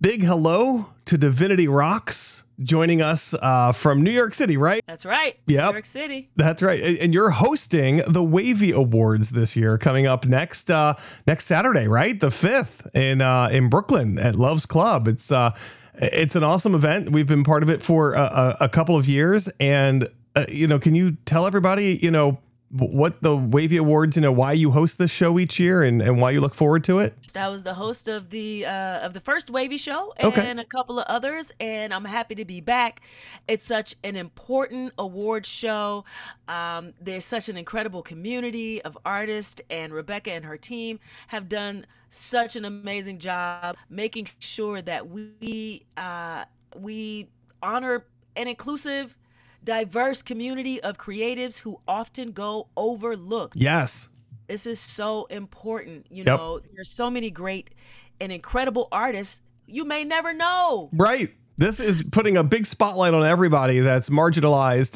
big hello to Divinity Rocks joining us from New York City, right? That's right. Yep. New York City. That's right. And you're hosting the Wavy Awards this year, coming up next Saturday, right? The 5th in Brooklyn at Love's Club. It's an awesome event. We've been part of it for a couple of years. And, can you tell everybody, what the Wavy Awards, why you host this show each year and why you look forward to it? I was the host of the first Wavy show and a couple of others, and I'm happy to be back. It's such an important award show. There's such an incredible community of artists, and Rebecca and her team have done such an amazing job making sure that we honor an inclusive, diverse community of creatives who often go overlooked. Yes. This is so important. Yep. There's so many great and incredible artists you may never know. Right. This is putting a big spotlight on everybody that's marginalized,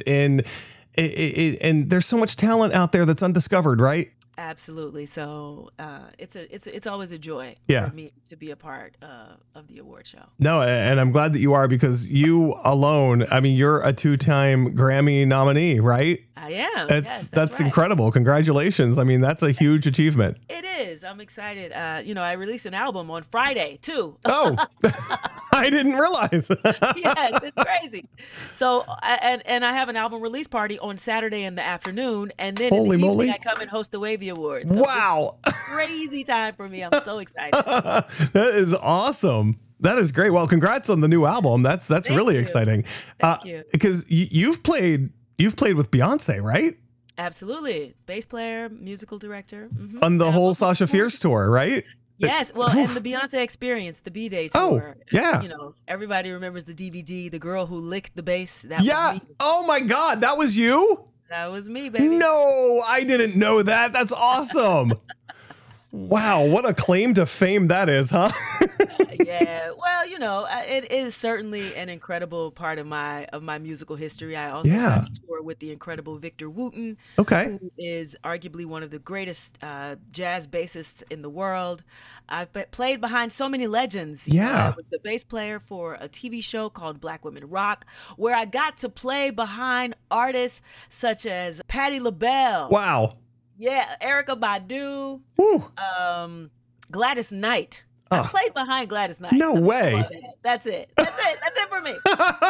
and there's so much talent out there that's undiscovered, right? Absolutely. So it's always a joy for me to be a part of the award show. No, and I'm glad that you are, because you alone, you're a 2-time Grammy nominee, right? I am. That's right. incredible. Congratulations. That's a huge achievement. It is. I'm excited. I released an album on Friday too. Oh, I didn't realize. Yes, it's crazy. So, and I have an album release party on Saturday in the afternoon, and then Holy in the moly. evening I come and host the Wavy Awards. So wow. Crazy time for me. I'm so excited. That is awesome. That is great. Well, congrats on the new album. That's really exciting. Thank you. Because you've played with Beyonce, right? Absolutely. Bass player, musical director. Mm-hmm. On the whole Sasha Fierce tour, right? Yes. Well, and the Beyonce Experience, the B-Day tour. Oh, yeah. Everybody remembers the DVD, The Girl Who Licked the Bass. That yeah. was me. Oh my God. That was you? That was me, baby. No, I didn't know that. That's awesome. Wow. What a claim to fame that is, huh? Yeah. Well, it is certainly an incredible part of my musical history. I also got to tour with the incredible Victor Wooten, who is arguably one of the greatest jazz bassists in the world. I've played behind so many legends. I was the bass player for a TV show called Black Women Rock, where I got to play behind artists such as Patti LaBelle. Wow. Yeah, Erykah Badu. Woo. Gladys Knight. I played behind Gladys Knight. No way. That's it. That's it for me.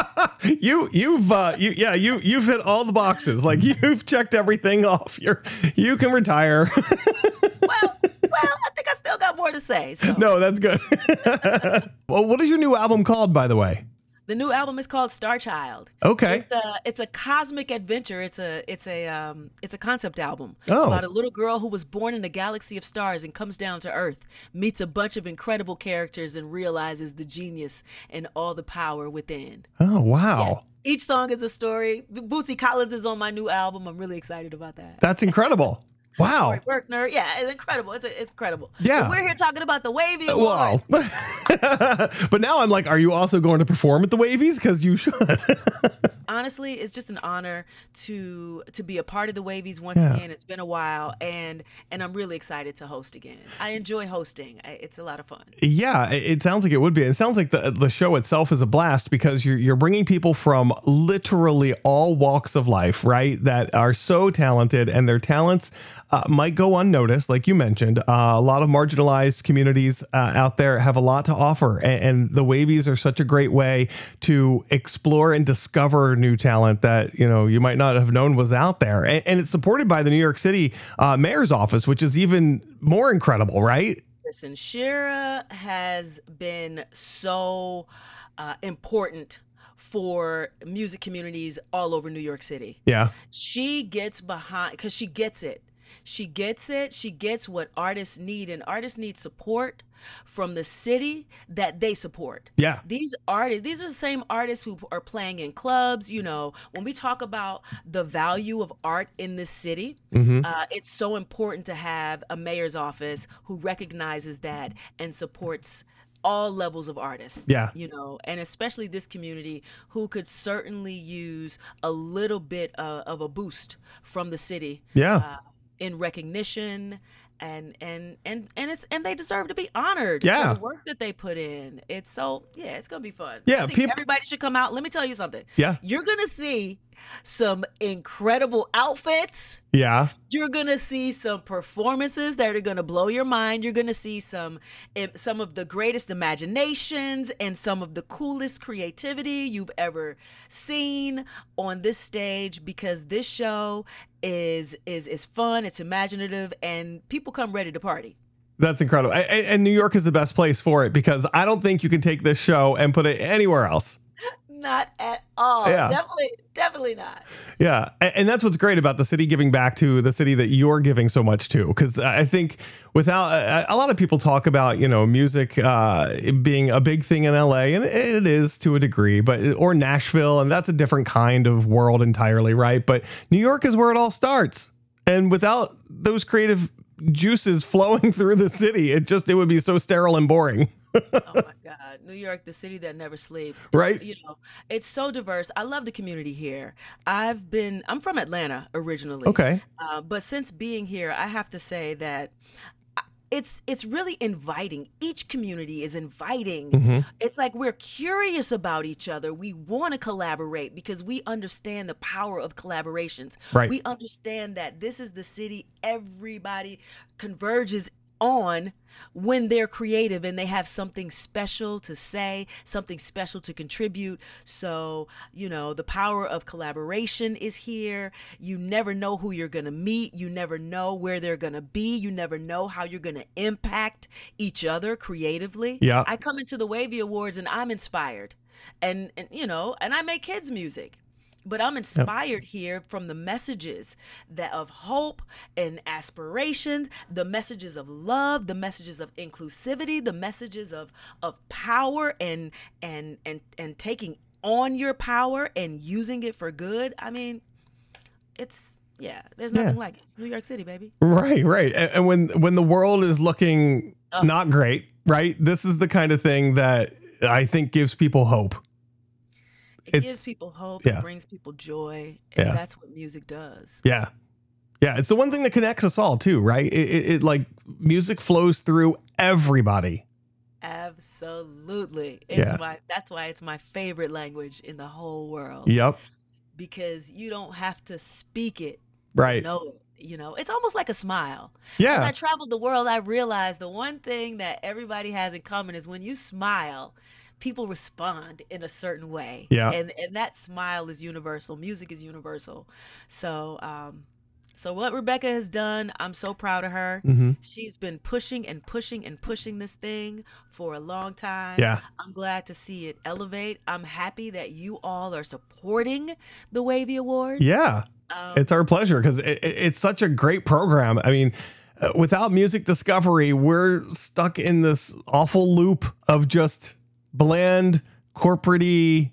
You've hit all the boxes. Like, you've checked everything off. You can retire. Well, I think I still got more to say. So. No, that's good. Well, what is your new album called, by the way? The new album is called Star Child. Okay. It's a cosmic adventure. It's a concept album Oh. about a little girl who was born in a galaxy of stars and comes down to Earth, meets a bunch of incredible characters, and realizes the genius and all the power within. Oh, wow. Yeah. Each song is a story. Bootsy Collins is on my new album. I'm really excited about that. That's incredible. Wow. Corey Berkner. Yeah, it's incredible. It's incredible. Yeah. But we're here talking about the Wavy Awards. Wow. But now I'm like, are you also going to perform at the Wavies? Because you should. Honestly, it's just an honor to be a part of the Wavies once again. It's been a while, and I'm really excited to host again. I enjoy hosting. It's a lot of fun. Yeah, it sounds like it would be. It sounds like the show itself is a blast, because you're bringing people from literally all walks of life, right? That are so talented, and their talents might go unnoticed. Like you mentioned, a lot of marginalized communities out there have a lot to offer. And the Wavies are such a great way to explore and discover new talent that, you might not have known was out there. And it's supported by the New York City mayor's office, which is even more incredible, right? Listen, Shira has been so important for music communities all over New York City. Yeah. She gets behind, because she gets it. She gets it. She gets what artists need, and artists need support from the city that they support. Yeah. These artists, these are the same artists who are playing in clubs. When we talk about the value of art in this city, it's so important to have a mayor's office who recognizes that and supports all levels of artists. Yeah. And especially this community who could certainly use a little bit of a boost from the city. Yeah. In recognition and they deserve to be honored for Yeah. the work that they put in. It's gonna be fun. Yeah. I think everybody should come out. Let me tell you something. Yeah. You're gonna see some incredible outfits. Yeah. You're gonna see some performances that are gonna blow your mind. You're gonna see some of the greatest imaginations and some of the coolest creativity you've ever seen on this stage, because this show is fun, it's imaginative, and people come ready to party. That's incredible. And New York is the best place for it, because I don't think you can take this show and put it anywhere else. Not at all. Yeah. Definitely not. Yeah. And that's what's great about the city giving back to the city that you're giving so much to. Because I think without a lot of people talk about, music being a big thing in LA, and it is to a degree, or Nashville. And that's a different kind of world entirely. Right. But New York is where it all starts. And without those creative juices flowing through the city, it would be so sterile and boring. Oh my God. New York, the city that never sleeps. Right. It's so diverse. I love the community here. I'm from Atlanta originally. Okay. But since being here, I have to say that it's really inviting. Each community is inviting. Mm-hmm. It's like we're curious about each other. We want to collaborate because we understand the power of collaborations. Right. We understand that this is the city everybody converges on when they're creative and they have something special to say, something special to contribute. So, the power of collaboration is here. You never know who you're going to meet. You never know where they're going to be. You never know how you're going to impact each other creatively. Yeah. I come into the Wavy Awards and I'm inspired, and I make kids music. But I'm inspired here from the messages of hope and aspiration, the messages of love, the messages of inclusivity, the messages of power and taking on your power and using it for good. I mean, there's nothing like it. It's New York City, baby. Right. And when the world is looking not great, right? This is the kind of thing that I think gives people hope. It gives people hope. It brings people joy. And that's what music does. Yeah. Yeah. It's the one thing that connects us all too, right? It like music flows through everybody. Absolutely. That's why it's my favorite language in the whole world. Yep. Because you don't have to speak it. Right. Know it. It's almost like a smile. Yeah. As I traveled the world, I realized the one thing that everybody has in common is when you smile, people respond in a certain way. Yeah. And that smile is universal. Music is universal. So what Rebecca has done, I'm so proud of her. Mm-hmm. She's been pushing and pushing and pushing this thing for a long time. Yeah. I'm glad to see it elevate. I'm happy that you all are supporting the Wavy Awards. Yeah. It's our pleasure, because it's such a great program. I mean, without music discovery, we're stuck in this awful loop of just bland, corporate-y,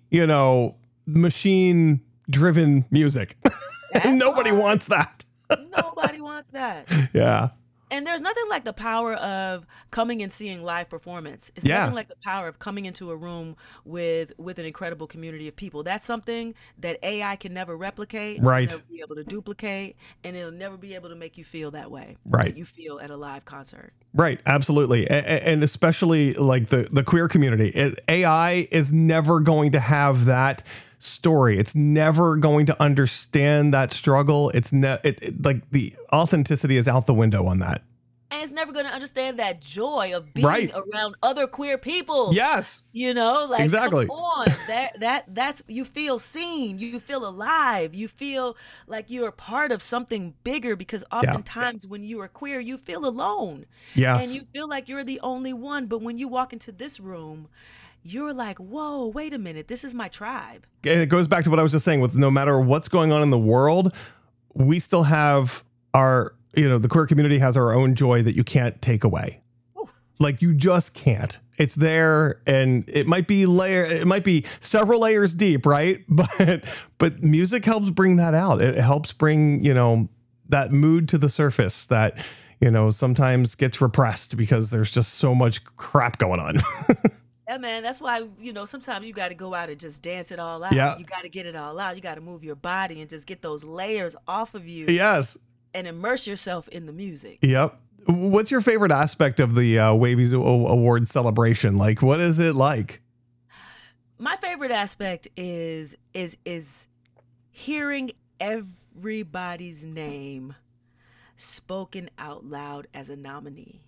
machine-driven music. Nobody wants that. Nobody wants that. Yeah. And there's nothing like the power of coming and seeing live performance. It's nothing like the power of coming into a room with an incredible community of people. That's something that AI can never replicate. Right. It'll never be able to duplicate, and it'll never be able to make you feel that way. Right. That you feel at a live concert. Right. Absolutely. And especially like the queer community. AI is never going to have that story. It's never going to understand that struggle. It's like the authenticity is out the window on that. And it's never going to understand that joy of being around other queer people. Yes. Exactly. Come on. That's you feel seen. You feel alive. You feel like you're a part of something bigger, because oftentimes when you are queer, you feel alone. Yes. And you feel like you're the only one. But when you walk into this room, you're like, whoa, wait a minute. This is my tribe. It goes back to what I was just saying, with no matter what's going on in the world, we still have our, the queer community has our own joy that you can't take away. Oof. Like you just can't. It's there, and it might be several layers deep, right? But music helps bring that out. It helps bring, that mood to the surface that, sometimes gets repressed because there's just so much crap going on. Yeah, man, that's why, sometimes you got to go out and just dance it all out. Yeah. You got to get it all out. You got to move your body and just get those layers off of you. Yes. And immerse yourself in the music. Yep. What's your favorite aspect of the Wavies Award celebration? Like, what is it like? My favorite aspect is hearing everybody's name spoken out loud as a nominee.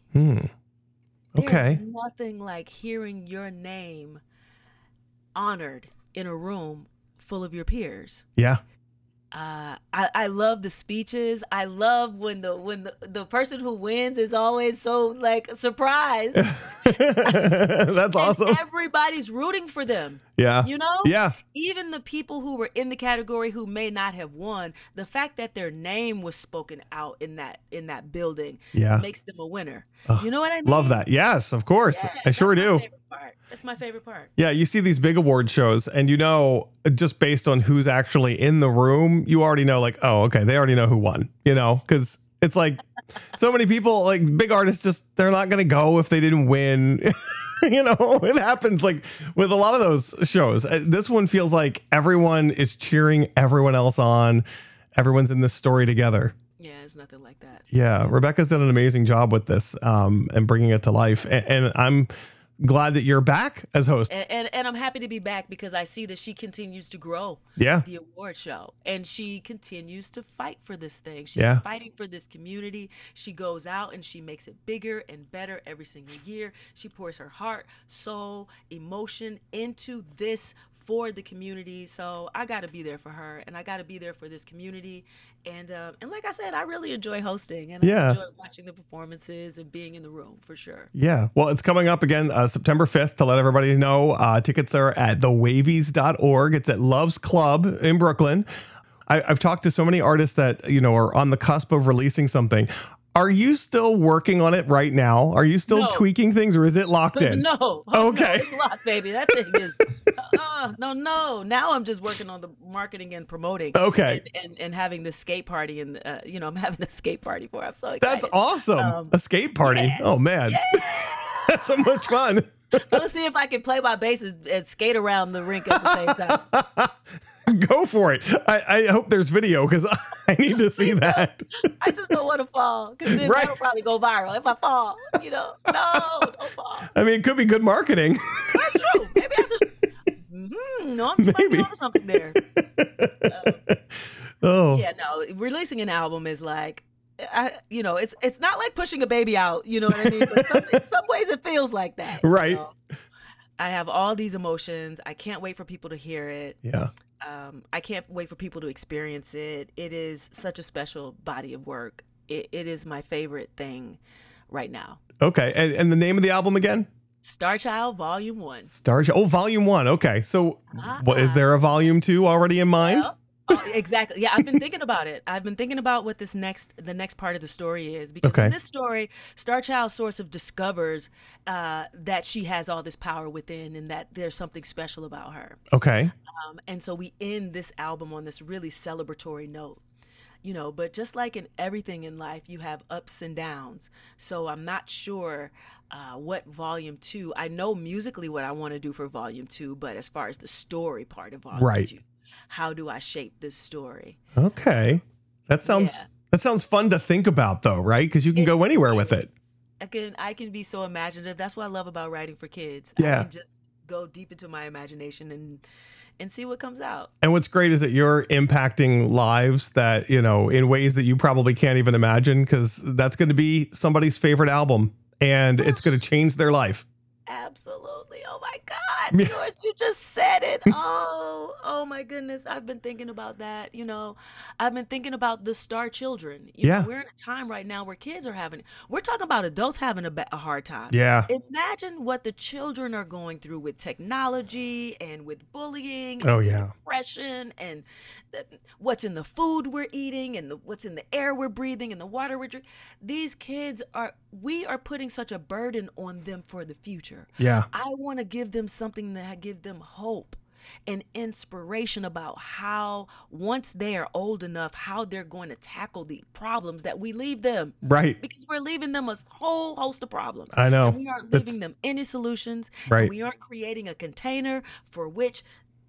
Okay. There's nothing like hearing your name honored in a room full of your peers. Yeah. I love the speeches. I love when the person who wins is always so like surprised. That's awesome. Everybody's rooting for them. Yeah. You know? Yeah. Even the people who were in the category who may not have won, the fact that their name was spoken out in that building makes them a winner. You know what I mean? Love that. Yes, of course. I sure do. That's my favorite part. Yeah, you see these big award shows and just based on who's actually in the room, you already know like, oh, okay, they already know who won, because it's like so many people, like big artists, they're not going to go if they didn't win. It happens like with a lot of those shows. This one feels like everyone is cheering everyone else on. Everyone's in this story together. Yeah, it's nothing like that. Yeah, Rebecca's done an amazing job with this and bringing it to life. And I'm glad that you're back as host. And I'm happy to be back because I see that she continues to grow the award show. And she continues to fight for this thing. She's fighting for this community. She goes out and she makes it bigger and better every single year. She pours her heart, soul, emotion into this for the community. So I got to be there for her and I got to be there for this community. And like I said, I really enjoy hosting and I enjoy watching the performances and being in the room for sure. Yeah. Well, it's coming up again, September 5th to let everybody know. Tickets are at thewavies.org. It's at Love's Club in Brooklyn. I've talked to so many artists that, are on the cusp of releasing something. Are you still working on it right now? Are you still tweaking things or is it locked in? No. Okay. No, it's locked, baby. That thing is, no. Now I'm just working on the marketing and promoting. Okay. And having the skate party and, I'm having a skate party for it. I'm so excited. That's awesome. A skate party. Yeah. Oh, man. Yeah. That's so much fun. Let's see if I can play my bass and skate around the rink at the same time. Go for it. I hope there's video because I need to see that. I just don't want to fall because then that'll probably go viral if I fall. No, don't fall. I mean, it could be good marketing. That's true. Maybe I should. No, I'm maybe doing something there. Yeah, no. Releasing an album is like. It's not like pushing a baby out, you know what I mean? But in some ways it feels like that. Right. I have all these emotions. I can't wait for people to hear it. Yeah. I can't wait for people to experience it. It is such a special body of work. It is my favorite thing right now. Okay. And the name of the album again? Star Child Volume 1. Volume 1. Okay. So what is there a Volume 2 already in mind? Well, exactly. Yeah, I've been thinking about it. I've been thinking about what the next part of the story is because in this story, Star Child sort of discovers that she has all this power within and that there's something special about her. Okay. And so we end this album on this really celebratory note. But just like in everything in life, you have ups and downs. So I'm not sure what Volume 2. I know musically what I want to do for Volume 2, but as far as the story part of Volume 2. How do I shape this story? Okay. That sounds fun to think about though, right? Because you can go anywhere with it. I can be so imaginative. That's what I love about writing for kids. Yeah. I can just go deep into my imagination and see what comes out. And what's great is that you're impacting lives that, in ways that you probably can't even imagine because that's going to be somebody's favorite album and it's going to change their life. Absolutely. Oh my God, George, you just said it. Oh my goodness. I've been thinking about that. I've been thinking about the star children. We're in a time right now where kids are we're talking about adults having a hard time. Yeah. Imagine what the children are going through with technology and with bullying. Oh, and depression and what's in the food we're eating and what's in the air we're breathing and the water we're drinking. These kids we are putting such a burden on them for the future. Yeah. I want to give them something that give them hope and inspiration about how once they are old enough, how they're going to tackle the problems that we leave them. Right. Because we're leaving them a whole host of problems. I know. And we aren't leaving them any solutions. Right. And we aren't creating a container for which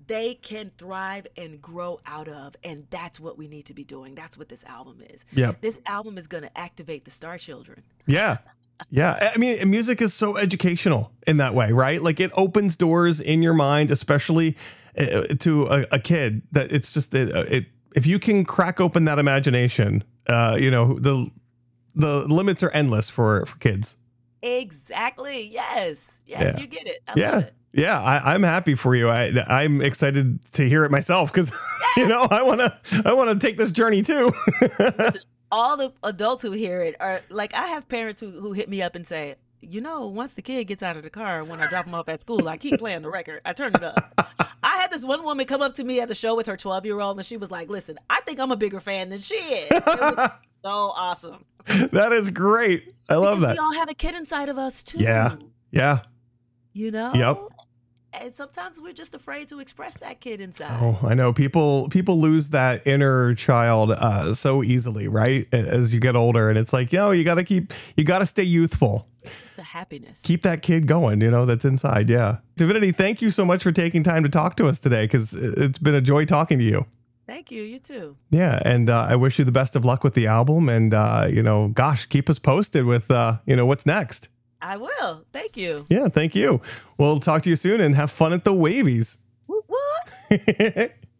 they can thrive and grow out of. And that's what we need to be doing. That's what this album is. Yep. This album is going to activate the Star Children. Yeah. Yeah. I mean, music is so educational in that way, right? Like it opens doors in your mind, especially to a kid, that it's just if you can crack open that imagination, the limits are endless for kids. Exactly. Yes. Yeah. You get it. I love it. Yeah, I'm happy for you. I'm excited to hear it myself because, I want to take this journey too. Listen, all the adults who hear it are like, I have parents who hit me up and say, once the kid gets out of the car, when I drop him off at school, I keep playing the record. I turn it up. I had this one woman come up to me at the show with her 12-year-old, and she was like, listen, I think I'm a bigger fan than she is. It was so awesome. That is great. I love that. We all have a kid inside of us too. Yeah. Yeah. Yep. And sometimes we're just afraid to express that kid inside. Oh, I know. People lose that inner child so easily, right? As you get older, and it's like, you got to stay youthful. The happiness. Keep that kid going, that's inside. Yeah. Divinity, thank you so much for taking time to talk to us today, because it's been a joy talking to you. Thank you. You too. Yeah. And I wish you the best of luck with the album. And, keep us posted with, what's next. I will. Thank you. Yeah, thank you. We'll talk to you soon and have fun at the Wavies. What?